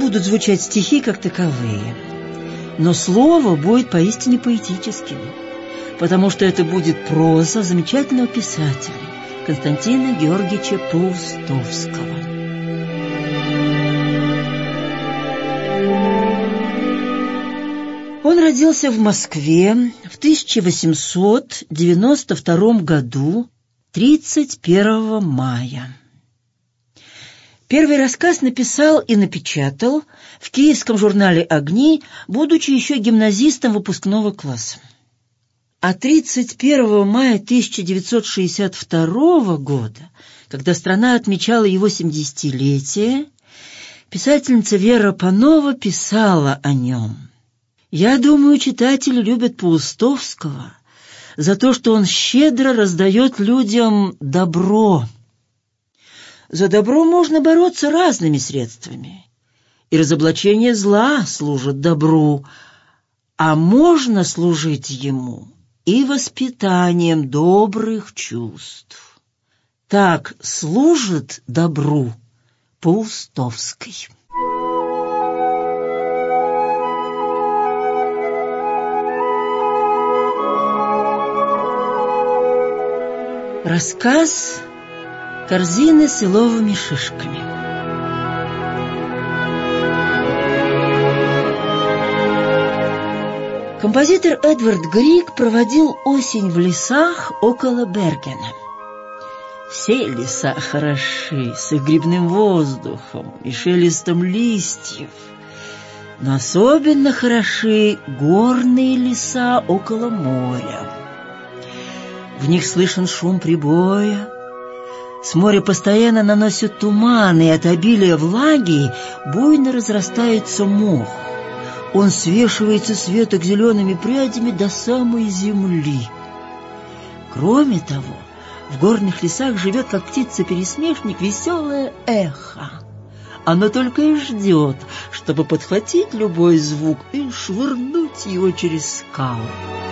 будут звучать стихи как таковые, но слово будет поистине поэтическим, потому что это будет проза замечательного писателя Константина Георгиевича Паустовского. Он родился в Москве в 1892 году, 31 мая. Первый рассказ написал и напечатал в киевском журнале «Огни», будучи еще гимназистом выпускного класса. А 31 мая 1962 года, когда страна отмечала его 70-летие, писательница Вера Панова писала о нем: «Я думаю, читатели любят Паустовского за то, что он щедро раздает людям добро. За добро можно бороться разными средствами, и разоблачение зла служит добру, а можно служить ему и воспитанием добрых чувств. Так служит добру Паустовский». Рассказ «Корзины с еловыми шишками». Композитор Эдвард Григ проводил осень в лесах около Бергена. Все леса хороши, с их грибным воздухом и шелестом листьев, но особенно хороши горные леса около моря. В них слышен шум прибоя, с моря постоянно наносят туман, и от обилия влаги буйно разрастается мох. Он свешивается с веток зелеными прядями до самой земли. Кроме того, в горных лесах живет, как птица-пересмешник, веселое эхо. Оно только и ждет, чтобы подхватить любой звук и швырнуть его через скалы.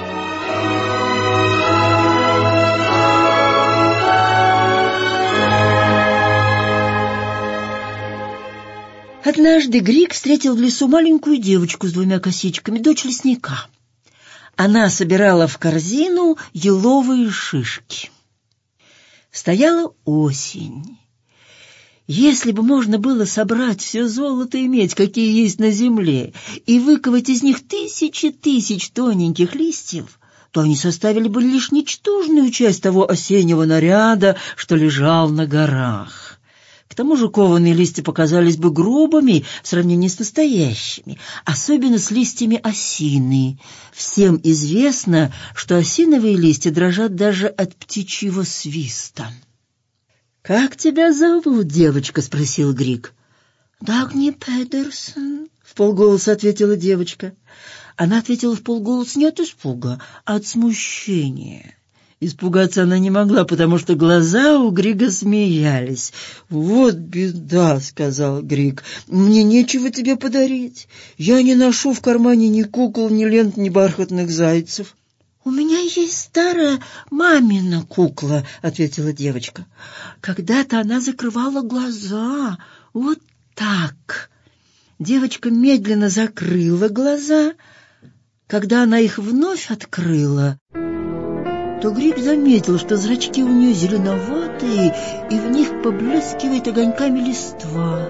Однажды Григ встретил в лесу маленькую девочку с двумя косичками, дочь лесника. Она собирала в корзину еловые шишки. Стояла осень. Если бы можно было собрать все золото и медь, какие есть на земле, и выковать из них тысячи тысяч тоненьких листьев, то они составили бы лишь ничтожную часть того осеннего наряда, что лежал на горах. К тому же кованые листья показались бы грубыми в сравнении с настоящими, особенно с листьями осины. Всем известно, что осиновые листья дрожат даже от птичьего свиста. «Как тебя зовут, девочка?» — спросил Григ. «Дагни Педерсон», — вполголоса ответила девочка. Она ответила вполголоса не от испуга, а от смущения. Испугаться она не могла, потому что глаза у Грига смеялись. «Вот беда», — сказал Григ, — «мне нечего тебе подарить. Я не ношу в кармане ни кукол, ни лент, ни бархатных зайцев». «У меня есть старая мамина кукла», — ответила девочка. «Когда-то она закрывала глаза. Вот так». Девочка медленно закрыла глаза. Когда она их вновь открыла, то Григ заметил, что зрачки у нее зеленоватые, и в них поблескивает огоньками листва.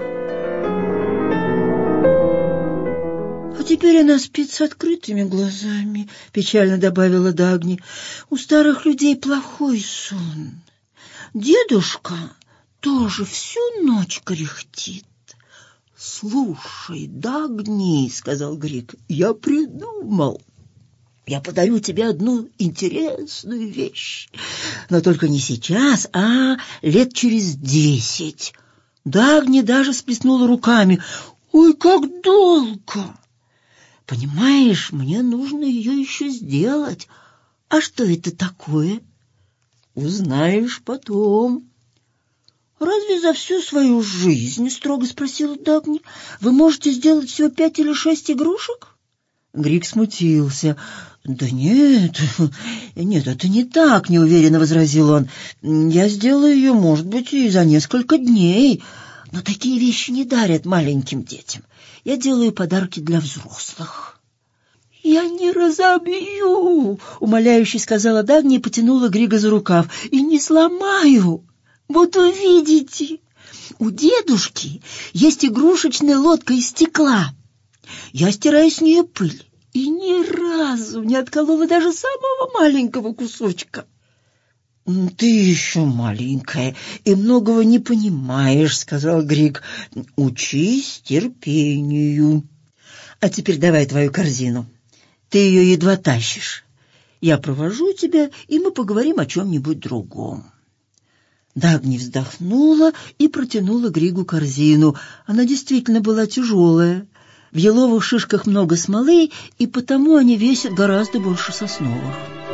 «А теперь она спит с открытыми глазами», — печально добавила Дагни. «У старых людей плохой сон. Дедушка тоже всю ночь кряхтит». «Слушай, Дагни», — сказал Григ, — «я придумал. Я подарю тебе одну интересную вещь, но только не сейчас, а лет через 10. Дагни даже сплеснула руками. «Ой, как долго!» «Понимаешь, мне нужно ее еще сделать. А что это такое?» «Узнаешь потом». «Разве за всю свою жизнь, — строго спросила Дагни, — вы можете сделать всего 5 или 6 игрушек?» Григ смутился. «Да нет, это не так», — неуверенно возразил он. «Я сделаю ее, может быть, и за несколько дней. Но такие вещи не дарят маленьким детям. Я делаю подарки для взрослых». «Я не разобью», — умоляюще сказала Дагни и потянула Грига за рукав. «И не сломаю. Вот увидите. У дедушки есть игрушечная лодка из стекла. Я стираю с нее пыль и ни разу не отколола даже самого маленького кусочка». «Ты еще маленькая и многого не понимаешь», — сказал Григ. «Учись терпению. А теперь давай твою корзину. Ты ее едва тащишь. Я провожу тебя, и мы поговорим о чем-нибудь другом». Дагни вздохнула и протянула Григу корзину. Она действительно была тяжелая. В еловых шишках много смолы, и потому они весят гораздо больше сосновых.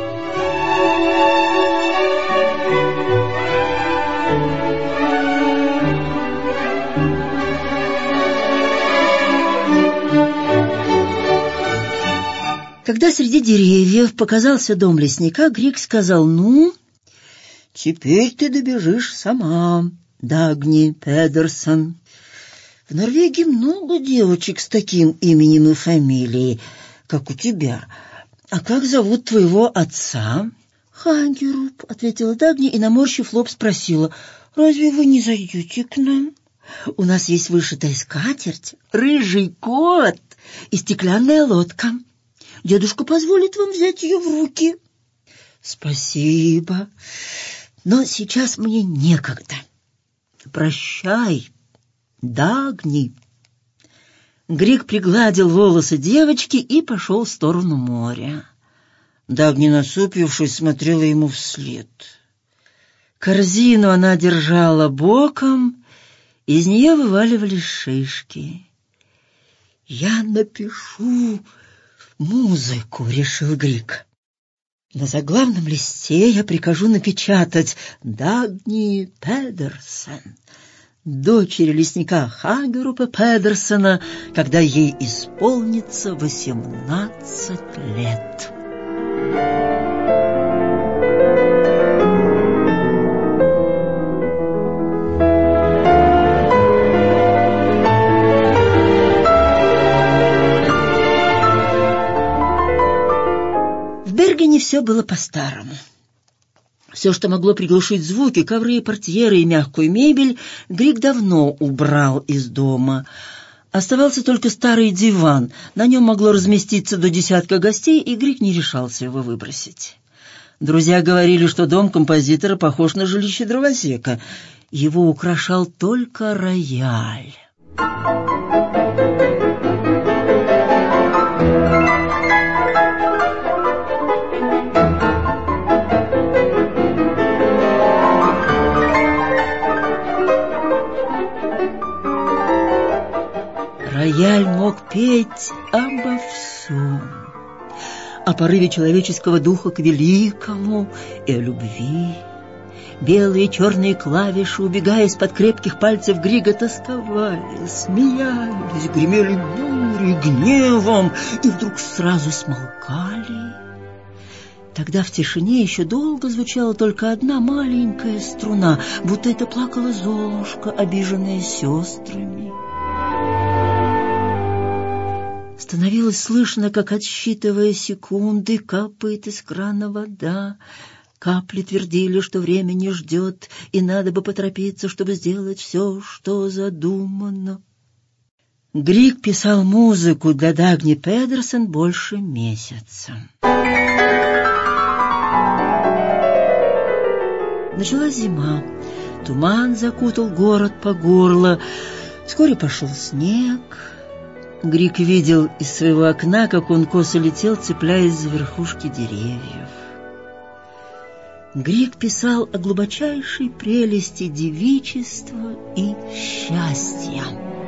Когда среди деревьев показался дом лесника, Григ сказал: «Ну, теперь ты добежишь сама, Дагни Педерсон. В Норвегии много девочек с таким именем и фамилией, как у тебя. А как зовут твоего отца?» «Хагеруп», — ответила Дагни и, наморщив лоб, спросила: «Разве вы не зайдете к нам? У нас есть вышитая скатерть, рыжий кот и стеклянная лодка. Дедушка позволит вам взять ее в руки». «Спасибо, но сейчас мне некогда. Прощай, Дагни». Григ пригладил волосы девочки и пошел в сторону моря. Дагни, насупившись, смотрела ему вслед. Корзину она держала боком, из нее вываливались шишки. «Я напишу музыку», — решил Григ. «На заглавном листе я прикажу напечатать: Дагни Педерсон, дочери лесника Хагерупа Педерсона, когда ей исполнится 18 лет». В Бергене все было по-старому. Все, что могло приглушить звуки, ковры, портьеры и мягкую мебель, Григ давно убрал из дома. Оставался только старый диван. На нем могло разместиться до 10 гостей, и Григ не решался его выбросить. Друзья говорили, что дом композитора похож на жилище дровосека. Его украшал только рояль. Рояль мог петь обо всем. О порыве человеческого духа к великому и о любви. Белые и черные клавиши, убегая из-под крепких пальцев Грига, тосковали, смеялись, гремели бурей, гневом и вдруг сразу смолкали. Тогда в тишине еще долго звучала только одна маленькая струна, будто это плакала Золушка, обиженная сестрами. Становилось слышно, как, отсчитывая секунды, капает из крана вода. Капли твердили, что время не ждет, и надо бы поторопиться, чтобы сделать все, что задумано. Григ писал музыку для Дагни Педерсон больше месяца. Началась зима. Туман закутал город по горло. Вскоре пошел снег. Григ видел из своего окна, как он косо летел, цепляясь за верхушки деревьев. Григ писал о глубочайшей прелести девичества и счастья.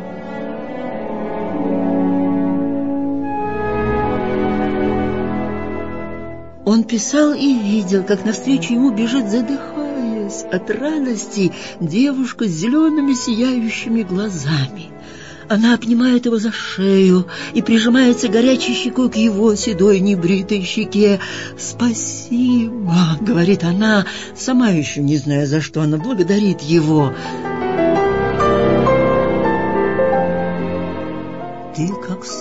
Он писал и видел, как навстречу ему бежит, задыхаясь от радости, девушка с зелеными сияющими глазами. Она обнимает его за шею и прижимается горячей щекой к его седой небритой щеке. «Спасибо», — говорит она, сама еще не зная, за что она благодарит его.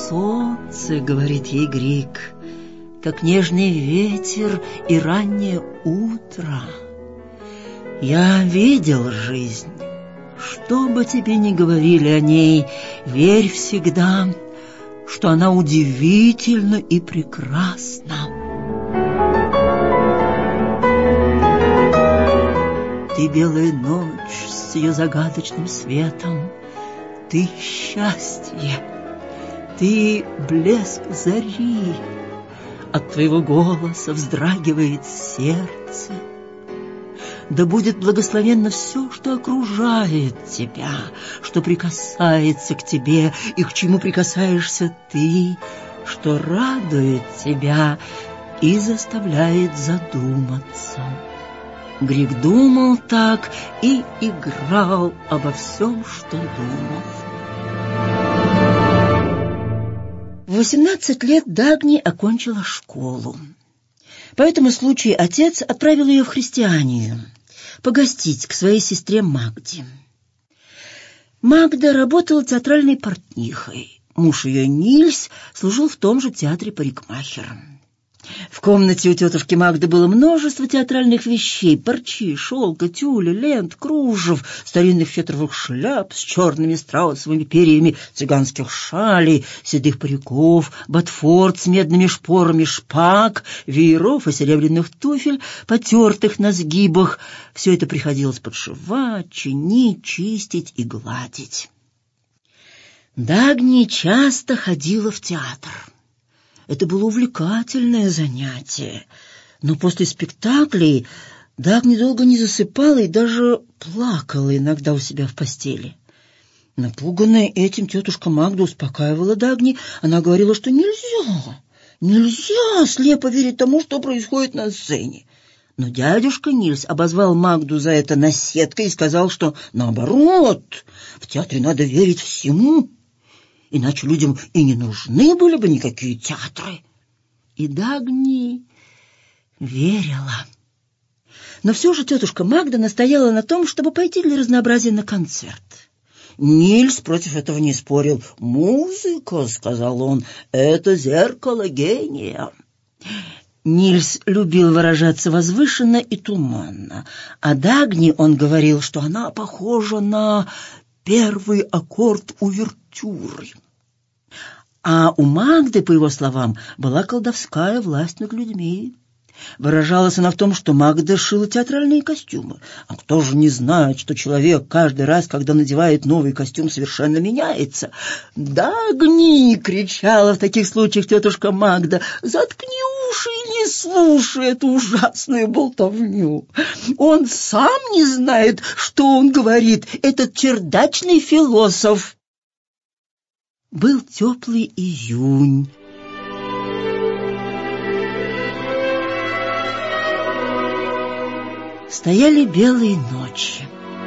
солнце, — говорит ей Грик, — как нежный ветер и раннее утро. Я видел жизнь. Что бы тебе ни говорили о ней, верь всегда, что она удивительна и прекрасна. Ты белая ночь с ее загадочным светом, ты счастье, ты блеск зари, от твоего голоса вздрагивает сердце. Да будет благословенно все, что окружает тебя, что прикасается к тебе и к чему прикасаешься ты, что радует тебя и заставляет задуматься. Грик думал так и играл обо всем, что думал. В 18 лет Дагни окончила школу. По этому случаю отец отправил ее в христианию погостить к своей сестре Магде. Магда работала театральной портнихой. Муж ее, Нильс, служил в том же театре парикмахером. В комнате у тетушки Магды было множество театральных вещей: парчи, шелка, тюля, лент, кружев, старинных фетровых шляп с черными страусовыми перьями, цыганских шалей, седых париков, ботфорд с медными шпорами, шпаг, вееров и серебряных туфель, потертых на сгибах. Все это приходилось подшивать, чинить, чистить и гладить. Дагни часто ходила в театр. Это было увлекательное занятие, но после спектаклей Дагни долго не засыпала и даже плакала иногда у себя в постели. Напуганная этим, тетушка Магда успокаивала Дагни. Она говорила, что нельзя слепо верить тому, что происходит на сцене. Но дядюшка Нильс обозвал Магду за это наседкой и сказал, что наоборот, в театре надо верить всему, иначе людям и не нужны были бы никакие театры. И Дагни верила. Но все же тетушка Магда настояла на том, чтобы пойти для разнообразия на концерт. Нильс против этого не спорил. «Музыка, — сказал он, — это зеркало гения». Нильс любил выражаться возвышенно и туманно. О Дагни он говорил, что она похожа на первый аккорд увертюры. А у Магды, по его словам, была колдовская власть над людьми. Выражалась она в том, что Магда шила театральные костюмы. А кто же не знает, что человек каждый раз, когда надевает новый костюм, совершенно меняется? «Дагни!» — кричала в таких случаях тетушка Магда. «Заткни уши и не слушай эту ужасную болтовню. Он сам не знает, что он говорит, этот чердачный философ». Был теплый июнь. Стояли белые ночи.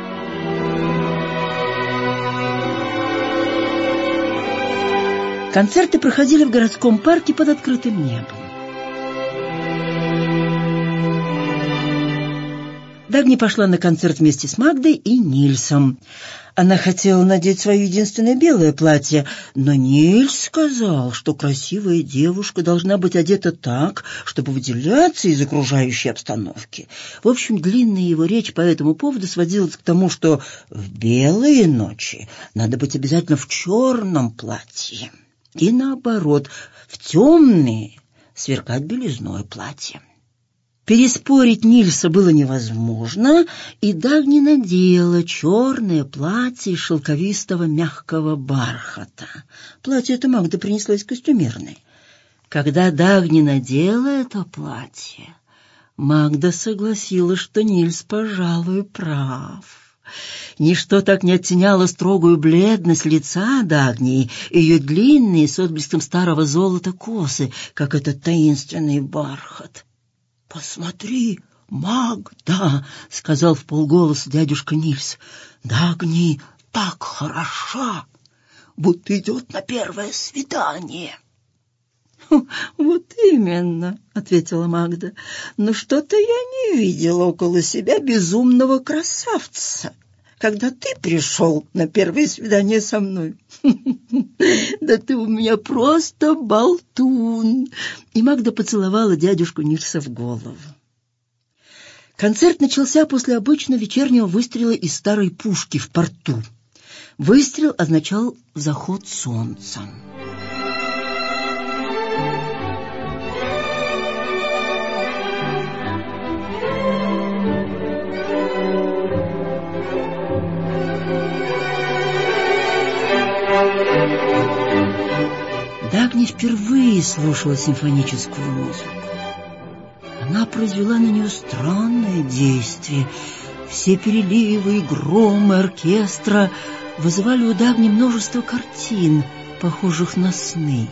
Концерты проходили в городском парке под открытым небом. Дагни пошла на концерт вместе с Магдой и Нильсом. Она хотела надеть свое единственное белое платье, но Нильс сказал, что красивая девушка должна быть одета так, чтобы выделяться из окружающей обстановки. В общем, длинная его речь по этому поводу сводилась к тому, что в белые ночи надо быть обязательно в черном платье, и наоборот, в темные сверкать белизной платье. Переспорить Нильса было невозможно, и Дагни надела черное платье из шелковистого мягкого бархата. Платье это Магда принесла из костюмерной. Когда Дагни надела это платье, Магда согласилась, что Нильс, пожалуй, прав. Ничто так не оттеняло строгую бледность лица Дагни, ее длинные с отблеском старого золота косы, как этот таинственный бархат. «Посмотри, Магда!» — сказал вполголоса дядюшка Нильс. «Дагни так хороша, будто идет на первое свидание». «Вот именно», — ответила Магда, — «но что-то я не видела около себя безумного красавца, когда ты пришел на первое свидание со мной. Да ты у меня просто болтун. И Магда поцеловала дядюшку Нильса в голову. Концерт начался после обычного вечернего выстрела из старой пушки в порту. Выстрел означал заход солнца. Дагни впервые слушала симфоническую музыку. Она произвела на нее странное действие. Все переливы и громы оркестра вызывали у Дагни множество картин, похожих на сны.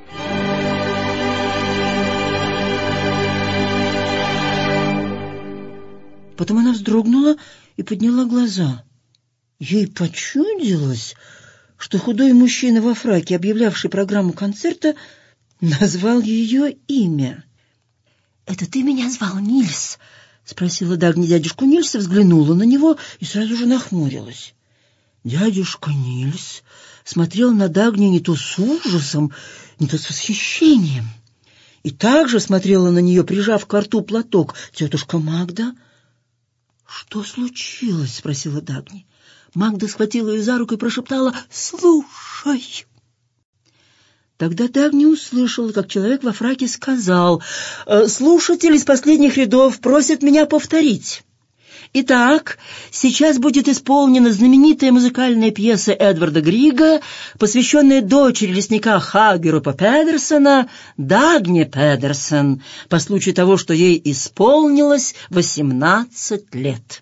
Потом она вздрогнула и подняла глаза. Ей почудилось, что худой мужчина во фраке, объявлявший программу концерта, назвал ее имя. «Это ты меня звал, Нильс?» — спросила Дагни дядюшку Нильса, взглянула на него и сразу же нахмурилась. Дядюшка Нильс смотрел на Дагни не то с ужасом, не то с восхищением. И также смотрела на нее, прижав к рту платок, тетушка Магда. «Что случилось?» — спросила Дагни. Магда схватила ее за руку и прошептала: «Слушай!» Тогда Дагни услышала, как человек во фраке сказал: «Слушатель из последних рядов просит меня повторить. Итак, сейчас будет исполнена знаменитая музыкальная пьеса Эдварда Грига, посвященная дочери лесника Хаггерупа Педерсона, Дагни Педерсон, по случаю того, что ей исполнилось 18 лет».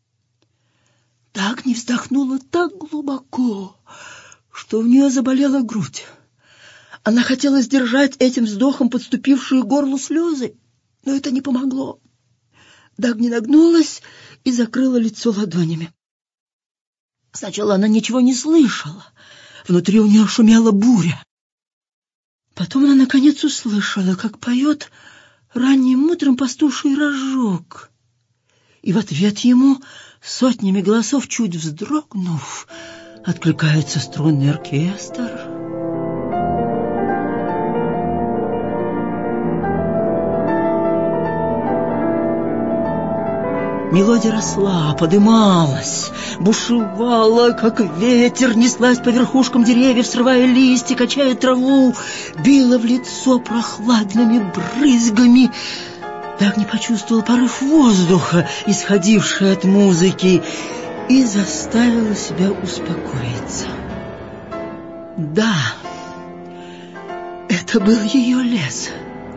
Дагни вздохнула так глубоко, что у нее заболела грудь. Она хотела сдержать этим вздохом подступившие к горлу слезы, но это не помогло. Дагни нагнулась и закрыла лицо ладонями. Сначала она ничего не слышала. Внутри у нее шумела буря. Потом она наконец услышала, как поет ранним утром пастуший рожок. И в ответ ему, сотнями голосов чуть вздрогнув, откликается струнный оркестр. Мелодия росла, подымалась, бушевала, как ветер, неслась по верхушкам деревьев, срывая листья, качая траву, била в лицо прохладными брызгами. Дагни почувствовал порыв воздуха, исходивший от музыки, и заставила себя успокоиться. Да, это был ее лес,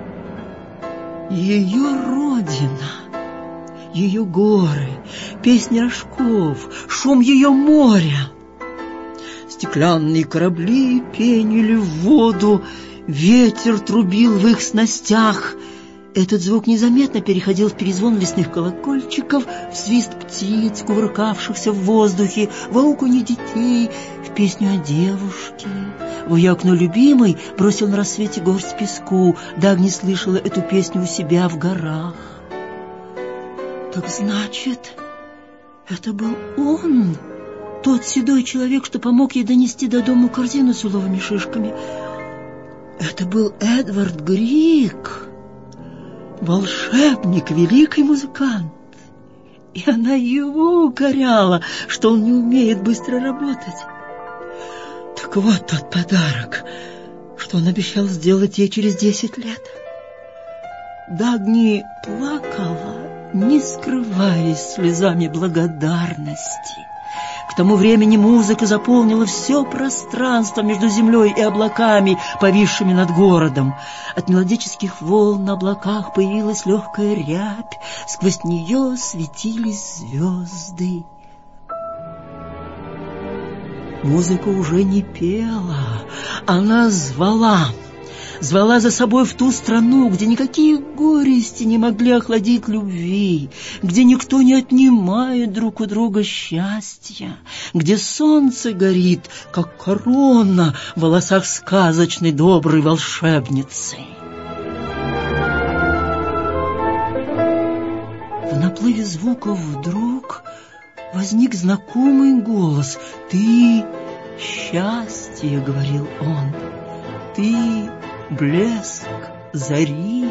ее родина. Ее горы, песни рожков, шум ее моря. Стеклянные корабли пенили в воду, ветер трубил в их снастях. Этот звук незаметно переходил в перезвон лесных колокольчиков, в свист птиц, кувыркавшихся в воздухе, в ауканье детей, в песню о девушке. В ее окно любимой бросил на рассвете горсть песку. Дагни слышала эту песню у себя в горах. Так значит, это был он, тот седой человек, что помог ей донести до дому корзину с уловыми шишками. Это был Эдвард Григ, волшебник, великий музыкант. И она его укоряла, что он не умеет быстро работать. Так вот тот подарок, что он обещал сделать ей через 10 лет. Дагни плакала, не скрываясь слезами благодарности. К тому времени музыка заполнила все пространство между землей и облаками, повисшими над городом. От мелодических волн на облаках появилась легкая рябь, сквозь нее светились звезды. Музыка уже не пела, она звала за собой в ту страну, где никакие горести не могли охладить любви, где никто не отнимает друг у друга счастья, где солнце горит, как корона в волосах сказочной доброй волшебницы. В наплыве звуков вдруг возник знакомый голос. «Ты счастье», — говорил он, — «ты блеск зари».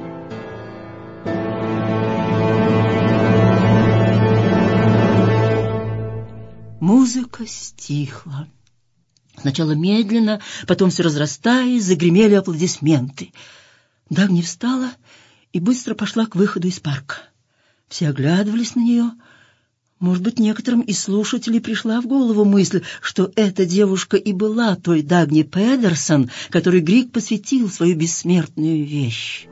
Музыка стихла. Сначала медленно, потом все разрастаясь, загремели аплодисменты. Дагни встала и быстро пошла к выходу из парка. Все оглядывались на нее. Может быть, некоторым из слушателей пришла в голову мысль, что эта девушка и была той Дагни Педерсон, которой Григ посвятил свою бессмертную вещь.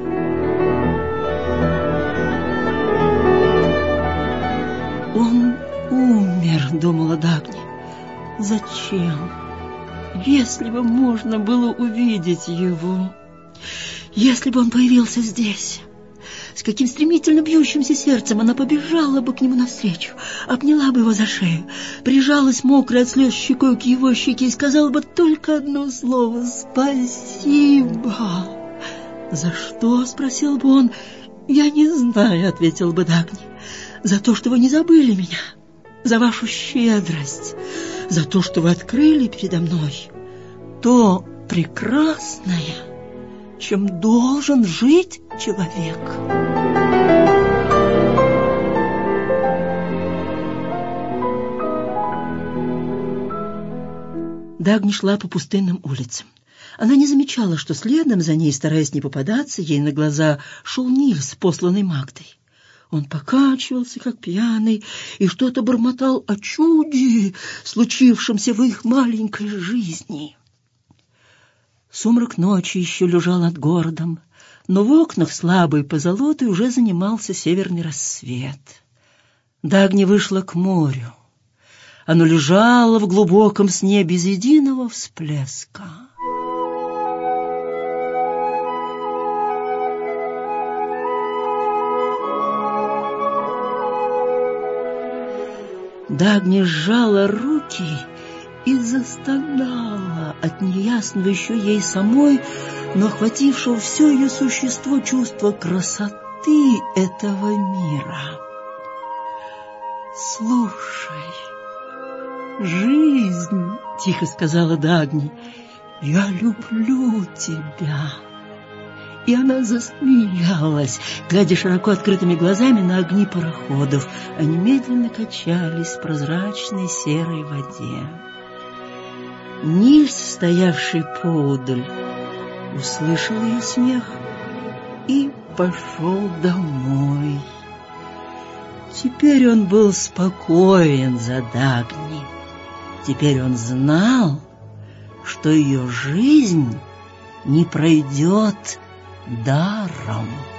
«Он умер», — думала Дагни. «Зачем? Если бы можно было увидеть его, если бы он появился здесь». С каким стремительно бьющимся сердцем она побежала бы к нему навстречу, обняла бы его за шею, прижалась мокрой от слез щекой к его щеке и сказала бы только одно слово: «Спасибо». «За что?» — спросил бы он. «Я не знаю», — ответил бы Дагни. «За то, что вы не забыли меня, за вашу щедрость, за то, что вы открыли передо мной то прекрасное, чем должен жить человек». Дагни шла по пустынным улицам. Она не замечала, что следом за ней, стараясь не попадаться, ей на глаза шел Нильс, посланный Магдой. Он покачивался, как пьяный, и что-то бормотал о чуде, случившемся в их маленькой жизни. Сумрак ночи еще лежал над городом, но в окнах слабой позолотой уже занимался северный рассвет. Дагни вышла к морю. Оно лежало в глубоком сне без единого всплеска. Дагни сжала руки и застонала от неясного еще ей самой, но охватившего все ее существо чувства красоты этого мира. «Слушай, жизнь», — тихо сказала Дагни, — «я люблю тебя». И она засмеялась, глядя широко открытыми глазами на огни пароходов. Они медленно качались в прозрачной серой воде. Нильс, стоявший поодаль, услышал ее смех и пошел домой. Теперь он был спокоен за Дагни. Теперь он знал, что ее жизнь не пройдет даром.